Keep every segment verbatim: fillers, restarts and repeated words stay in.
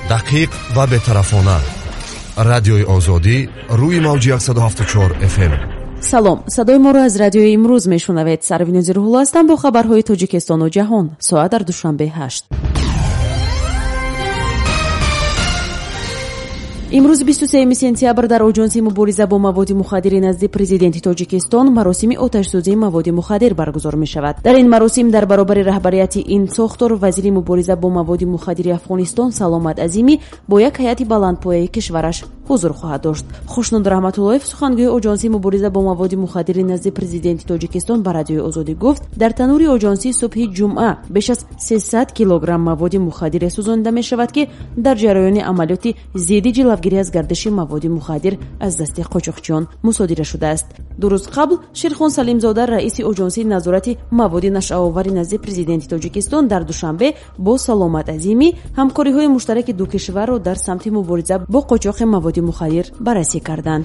دقیق و بی‌طرفانه. رادیوی آزادی روی موج صد و هفتاد و چهار اف ام. салом, садои моро аз радиои имрӯз мешунавед. Сарвин Зирҳулло ҳастам бо хабарҳои Тоҷикистону ҷаҳон. Соат дар душанбе ҳашт. имрӯз бисту сеюми сентябр дар оҷонси мубориза бо маводи мухаддири назди президенти Тоҷикистон маросими оташсӯзии маводи мухаддир баргузор мешавад. Дар ин маросим дар баробари раҳбарияти ин сохтор вазири мубориза бо маводи мухаддири Афғонистон Саломат Азимӣ бо як ҳайати баландпояи кишвараш ҳузур хоҳад дошт. Хушнуд Раҳматуллоев, сухангӯи оҷонси мубориза бо маводи мухаддири назди президенти Тоҷикистон ба радиои Озодӣ гуфт, дар танури оҷонсӣ субҳи ҷумъа беш аз сесад килограмм маводи мухаддире сӯзонида мешавад, ки дар ҷараёни амалиёти зидди ҷилавгирӣ аз гардиши маводи мухаддир аз дасти қочоқчиён мусодира шудааст. ду рӯз қабл Ширхон Салимзода, раиси оҷонси назорати маводи нашъаовари назди президенти Тоҷикистон, дар душанбе бо Саломат Азимӣ ҳамкориҳои муштараки ду кишварро дар самти мубориза бо қочоқи маводи мухаддир баррасӣ карданд.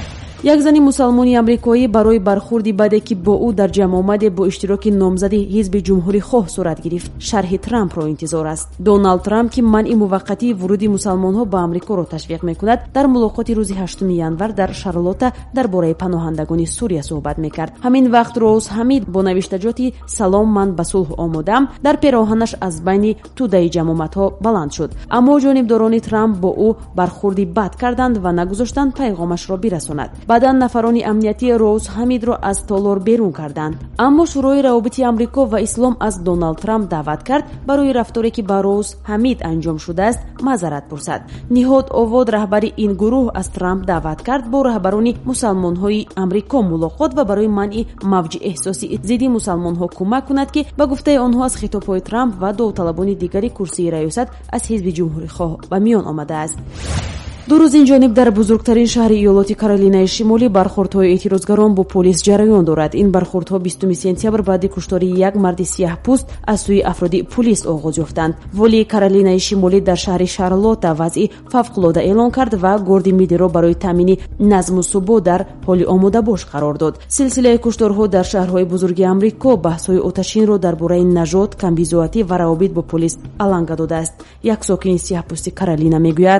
як зани мусалмони амрикоӣ барои бархурди баде ки бо ӯ дар ҷамъомаде бо иштироки номзади ҳизби ҷумҳурихоҳ сурат гирифт, шарҳи Трампро интизор аст. Доналд Трамп, ки манъи муваққатии вуруди мусалмонҳо ба Амрикоро ташвиқ мекунад, дар мулоқоти рӯзи ҳаштуми январ дар Шарлотта дар бораи паноҳандагони Сурия суҳбат мекард. ҳамин вақт Роуз Ҳамид бо навиштаҷоти «Салом, ман ба сулҳ омодам» дар пероҳанаш аз байни тӯдаи ҷамъоматҳо баланд шуд. Аммо ҷонибдорони Трамп бо ӯ бархурди бад карданд ва нагузоштанд пайғомашро бирасонад. баъдан нафарони амнияти Роуз Ҳамидро аз толор берун карданд. Аммо шӯрои равобити Амрико ва Ислом аз Доналд Трамп даъват кард барои рафторе ки ба Роуз Ҳамид анҷом шудааст маъзарат пурсад. Ниҳод Овод, раҳбари ин гурӯҳ, аз Трамп даъват кард бо раҳбарони мусалмонҳои Амрико мулоқот ва барои манъи мавҷи эҳсоси зидди мусалмонҳо кӯмак кунад, ки ба гуфтаи онҳо аз хитобҳои Трамп ва довталабони дигари курсии раёсат аз ҳизби ҷумҳурихоҳ ба миён омадааст. ду рӯз инҷониб дар бузургтарин шаҳри иёлоти Каролинаи Шимолӣ бархурдҳои эътирозгарон бо полис ҷараён дорад. Ин бархурдҳо бистуми сентябр баъди куштори як марди сиёҳпӯст аз сӯи афроди полис оғоз ёфтанд. Волии Каролинаи Шимолӣ дар шаҳри Шарлотта вазъи фавқулода эълон кард ва горди миллиро барои таъмини назму субот дар ҳоли омодабош қарор дод. силсилаи кушторҳо дар шаҳрҳои бузурги Амрико баҳсҳои оташинро дар бораи нажот, камбизоатӣ ва равобит бо полис аланга додааст. Як сокини сиёҳпӯсти Каролина мегӯяд: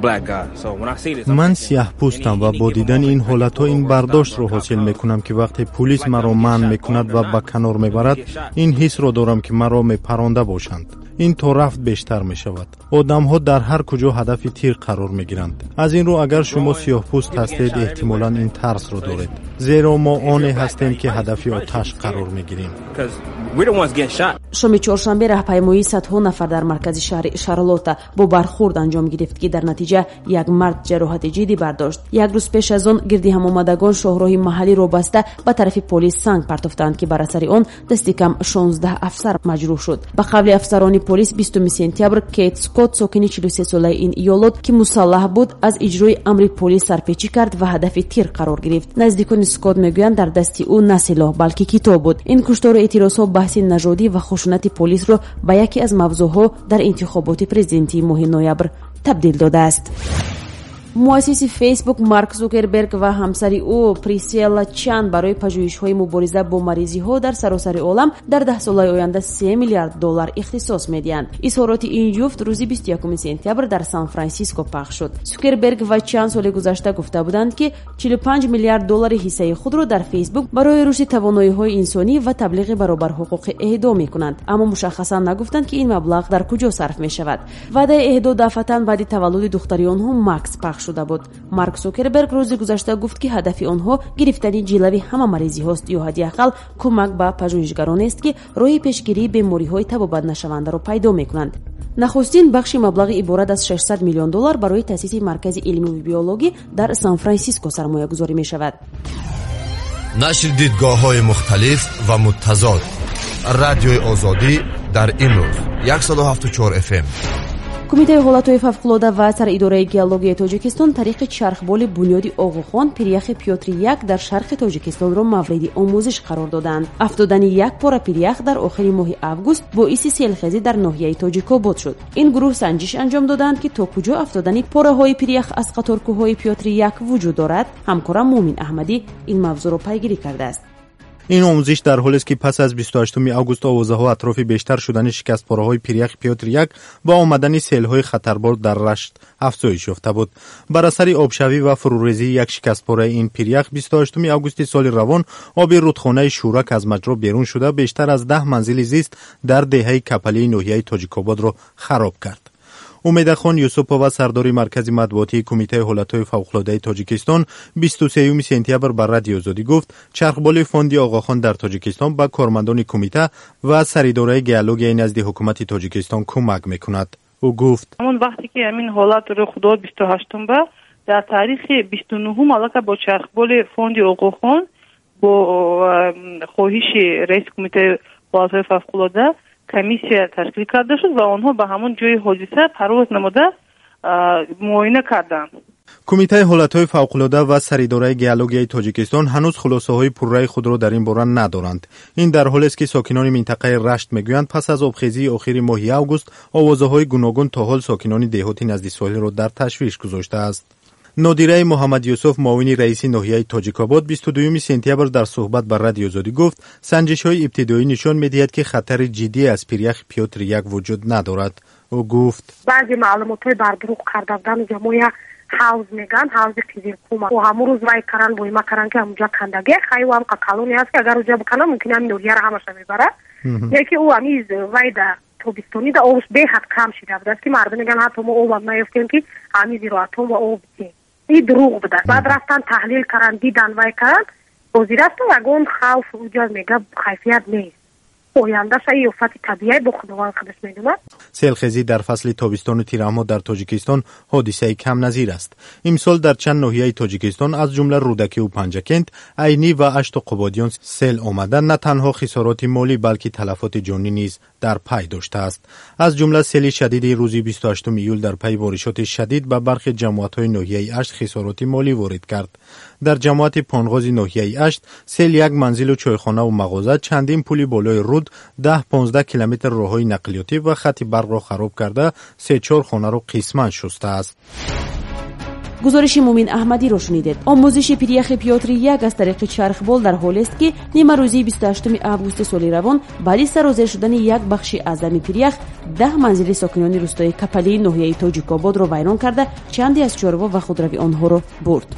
ман сиёҳпӯстам ва бо дидани ин ҳолатҳо ин бардоштро ҳосил мекунам, ки вақте пулис маро манъ мекунад ва ба канор мебарад, ин ҳисро дорам, ки маро мепаронда бошанд. ин то рафт бештар мешавад. одамҳо дар ҳар куҷо ҳадафи тир қарор мегиранд. аз ин рӯ агар шумо сиёҳпӯст ҳастед, эҳтимолан ин тарсро доред, зеро мо оне ҳастем ки ҳадафи оташ қарор мегирем. шоми чоршанбе раҳпаймоии садҳо нафар дар маркази шаҳри Шарлотта бо бархурд анҷом гирифт, ки дар натиҷа як мард ҷароҳати ҷиддӣ бардошт. як рӯз пеш аз он гирди ҳамомадагон шоҳроҳи маҳаллиро баста ба тарафи полис санг партофтанд, ки бар асари он дасти кам шонздаҳ афсар маҷрӯҳ шуд. ба қавли афсарони полис, бистуми сентябр Кейт Скотт, сокини чилу се солаи ин иёлот, ки мусаллаҳ буд, аз иҷрои амри полис сарпечӣ кард ва ҳадафи тир қарор гирифт. наздикони Скотт мегӯянд, дар дасти ӯ на силоҳ, балки китоб буд. ин куштору эътирозҳо баҳси нажодӣ ва хушунати полисро ба яке аз мавзӯъҳо дар интихоботи президентии моҳи ноябр табдил додааст. муассиси Фейсбук Марк Зукерберг ва ҳамсари ӯ Присела Чан барои пажӯҳишҳои мубориза бо маризиҳо дар саросари олам дар даҳ солаи оянда се миллиард доллар ихтисос медиҳанд. Изҳороти ин ҷуфт рӯзи бисту якуми сентябр дар Сан-Франсиско пахш шуд. Зукерберг ва Чан соли гузашта гуфта буданд, ки чилу панҷ миллиард доллари ҳиссаи худро дар Фейсбук барои рушди тавоноиҳои инсонӣ ва таблиғи баробар ҳуқуқӣ эҳдо мекунанд. Аммо мушаххасан нагуфтанд, ки ин маблағ дар куҷо сарф мешавад. ваъдаи эҳдо дафъатан баъди таваллуди духтари онҳо Макс пахш шуда буд. Марк Зукерберг рӯзи гузашта гуфт, ки ҳадафи онҳо гирифтани ҷилави ҳама маризиҳост, ё ҳадди ақал кӯмак ба пажӯҳишгаронест, ки роҳи пешгирии бемориҳои табобатнашавандаро пайдо мекунанд. нахустин бахши маблағи иборат аз шашсад миллион доллар барои таъсиси маркази илму биологӣ дар Сан-Франсиско сармоягузорӣ мешавад. нашр дидгоҳҳои мухталиф ва муттазод. радиои озодӣ дар имрӯз صد و هفتاد و چهار اف ام. кумитаи ҳолатҳои фавқулода ва саridораи геологияи Тоҷикистон тариқи чархболи бунёди Оғухон пиряхи Пётри як дар шарқи Тоҷикистонро мавриди омӯзиш қарор доданд. Афтодани як пора пирях дар охири моҳи август боиси селхезӣ дар ноҳияи Тоҷикобод шуд. ин гурӯҳ санҷиш анҷом доданд, ки то куҷо афтодани пораҳои пирях аз қаторкӯҳҳои Пётри як вуҷуд дорад. ҳамкорам Муъмин Аҳмадӣ ин мавзӯъро пайгирӣ кардааст. این آموزش در حالی است که پس از بیست و هشتم آگوست آوازه‌ها اطراف بیشتر شدن شکست‌پاره‌های پیریخ پیوتر یک با آمدن سیل‌های خطربار در رشت افزایش یافته بود. بر اثر آبشوی و فروریزی یک شکست‌پاره این پیریخ بیست و هشتم آگوست سال روان آب رودخانه شورک از مجرا بیرون شده بیشتر از ده منزل زیست در دهه کپلی ناحیه تاجیک‌آباد را خراب کرد. امیدخان یوسف‌پور و سردار مرکز مطبوعاتی کمیته حالت‌های فوق‌العاده تاجیکستان بیست و سوم سپتامبر بر رادیو آزادی گفت چرخبال فوند آقاخان در تاجیکستان به کارمندان کمیته و سریدارای گیالوگی نزد حکومت تاجیکستان کمک می‌کند. او گفت همون وقتی که همین حالت رخ داد بیست و هشتم با در تاریخ بیست و نهم علاقه با چرخبال فوند آقاخان با خواهش رئیس کمیته حالت‌های فوق‌العاده کمیسیا تشکیل کرده شد و آنها به همون جای حادثه پرواز نموده معاینه کردند. کمیته حالت‌های فوق‌العاده و سریدارای گیالوگی تاجیکستان هنوز خلاصه‌های پررأی خود را در این باره ندارند. این در حالی است که ساکنان منطقه رشت میگویند پس از آبخیزی آخر ماه آگوست آوازه‌های گوناگون تا حال ساکنان دهاتی نزد ساحل را در تشویش گذاشته است. نادیره محمد یوسف معاون رئیس ناحیه تاجیک‌آباد بیست و دوم سپتامبر در صحبت با رادیو آزادی گفت سنجش‌های ابتدایی نشان می‌دهد که خطر جدی از پیریخ پیوتر یک وجود ندارد. او گفت بعضی معلومات‌های بر دروغ کرده بودن جمعیت حوض میگن حوض قیزیرکوم و همون روز وای کردن بویما کردن که اونجا کندگی خیلی هم کلونی هست که اگر اونجا بکنن ممکنه همین نوریه را همش میبره یکی او همیز وای در توبستانی در اوش به حد کم شده بود است که مردم میگن حتی ما او هم نیفتیم که همیزی رو اتم و او بچیم این دروغ بوده. بعد رفتن تحلیل کردن دیدن وای کردن بازی رفتن اگه خوف اونجا میگه خیفیت نیست آینده شایی افت طبیعی با خداوند خودش میدونه. سیلخیزی در فصل تابستان و تیره‌ماه در تاجیکستان حادثه کم نظیر است. امسال در چند ناحیه تاجیکستان از جمله رودکی و پنجکند، عینی و اشت و قبادیان سیل آمدن نه تنها خسارات مالی بلکه تلفات جانی نیز در پی داشته است. از جمله سیل شدید روز بیست و هشتم ایول در پی بارشات شدید به برخی جماعت‌های ناحیه اشت خسارات مالی وارد کرد. در جماعت پانغاز ناحیه اشت سیل یک منزل و چایخانه و مغازه، چندین پل بالای رود، ده پانزده کیلومتر راههای نقلیاتی و خط برق را خراب کرده سه چهار خانه را قسماً شسته است. گزارش مومین احمدی را شنیدید. آموزش پیریخ پیوتر یک از طریق چرخبال در حالی است که نیمه روزی بیست و هشتم آگوست سال روان بعد از سرازیر شدن یک بخش از زمین پیریخ ده منزل ساکنان روستای کپلی ناحیه تاجیک‌آباد را ویران کرده چندی از چاروا و خودروی آنها را برد.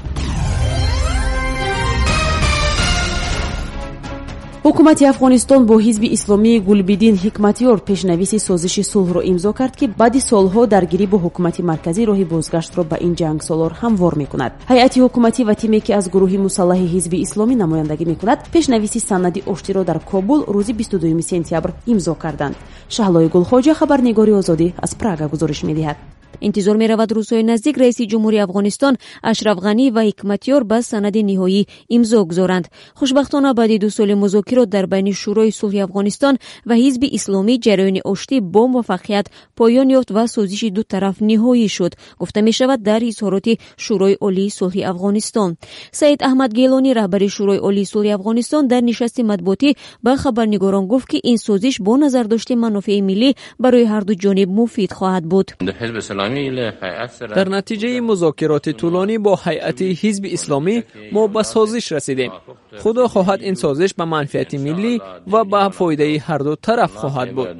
حکومت افغانستان با حزب اسلامی گلبدین حکمتیار پیشنویس سازش صلح را امضا کرد که بعد سالها درگیری با حکومت مرکزی راه بازگشت را به این جنگ سالار هموار میکند. هیئت حکومتی و تیمی که از گروه مسلح حزب اسلامی نمایندگی میکند پیشنویس سند آشتی را در کابل روز بیست و دوم سپتامبر امضا کردند. شهلای گلخواجه خبرنگاری آزادی از پراگ گزارش میدهد. انتظار می رود روزهای نزدیک رئیس جمهوری افغانستان اشرف غنی و حکمتیار به سند نهایی امضا گذارند. خوشبختانه بعد دو سال مذاکرات در بین شورای صلح افغانستان و حزب اسلامی جریان آشتی با موفقیت پایان یافت و سازش دو طرف نهایی شد، گفته می شود در اظهارات شورای عالی صلح افغانستان. سید احمد گیلانی رهبر شورای عالی صلح افغانستان در نشست مطبوعاتی به خبرنگاران گفت که این سازش با نظر داشته منافع ملی برای هر دو جانب مفید خواهد بود. در نتیجه مذاکرات طولانی با هیئت حزب اسلامی ما به سازش رسیدیم. خدا خواهد این سازش به منفعت ملی و به فایده هر دو طرف خواهد بود.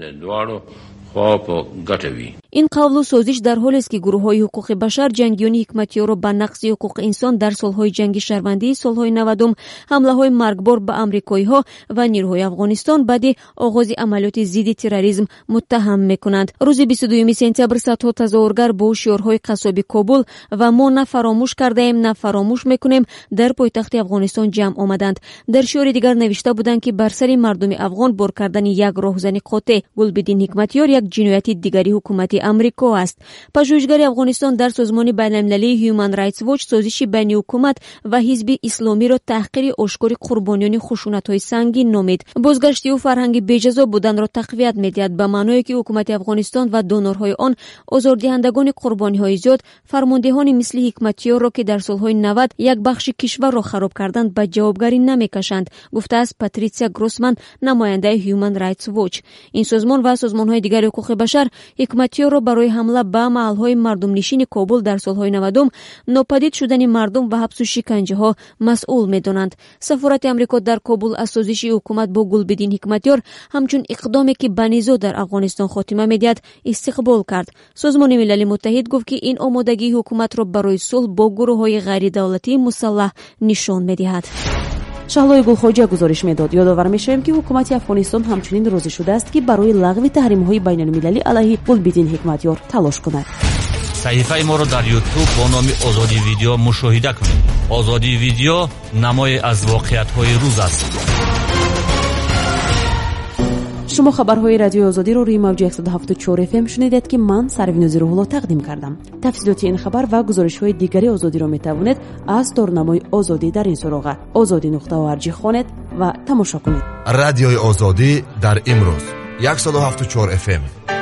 این قول و سازش در حالی است که گروه‌های حقوق بشر جنگیان حکمتیار را به نقض حقوق انسان در سالهای جنگ شهروندی سالهای نودم، حمله‌های مرگبار به آمریکایی‌ها و نیروهای افغانستان بعد آغاز عملیات ضد تروریسم متهم می‌کنند. روز بیست و دوم سپتامبر صدها تظاهرگر با شعارهای قصابی کابل و ما نه فراموش کردیم نه فراموش می‌کنیم در پایتخت افغانستان جمع آمدند. در شعار دیگر نوشته بودند که بر سر مردم افغان بار کردن یک راهزن قاطع گلبدین حکمتیار یک جنایت دیگری حکومت امریکا است. پژوهشگر افغانستان در سازمان بین‌المللی هیومن رایتس واچ سازش بین حکومت و حزب اسلامی را تحقیر آشکار قربانیان خشونت‌های سنگین نامید. بازگشتی و فرهنگ بی‌جزا بودن را تقویت می‌دهد به معنای که حکومت افغانستان و دونورهای آن آزاردهندگان قربانی‌های زیاد فرماندهان مثل حکمتیار را که در سال‌های نود یک بخش کشور را خراب کردند به جوابگری نمی‌کشند، گفته است پاتریسیا گروسمن نماینده هیومن رایتس واچ. این سازمان و سازمان‌های دیگر حقوق بشر حکمتیار хикматёрро барои ҳамла ба маҳалҳои мардумнишини Кобул дар солҳои навадум нопадид шудани мардум ва ҳабсу шиканҷаҳо масъул медонанд. Сафорати Амрико дар Кобул аз созиши ҳукумат бо Гулбидин Ҳикматёр ҳамчун иқдоме ки ба низоъ дар Афғонистон хотима медиҳад истиқбол кард. Созмони Милали Муттаҳид гуфт ки ин омодагии ҳукуматро барои сулҳ бо гурӯҳҳои ғайридавлатии мусаллаҳ нишон медиҳад. шаҳлои Гулхоҷа гузориш медод. Ёдовар мешавем ки ҳукумати Афғонистон ҳамчунин розӣ шудааст ки барои лағви таҳримҳои байналмилалӣ алайҳи Гулбидин Ҳикматёр талош кунад. саҳифаи моро дар YouTube бо номи Озоди видео мушоҳида кунед. Озоди видео намое аз воқеиятҳои рӯз аст. шумо хабарҳои радиои Озодиро рӯи мавҷи ҳақсад و ҳафт و чҳор эф эм шунидед ки ман Сарвинузи Рӯҳулло тақдим кардам. тафсилоти ин хабар ва гузоришҳои дигари Озодиро метавонед аз торнамои Озодӣ дар ин суроға озодӣ нуқта орг хонед ва тамошо кунед. радиои Озодӣ дар имрӯз яксад و ҳафт و чҳор эф эм.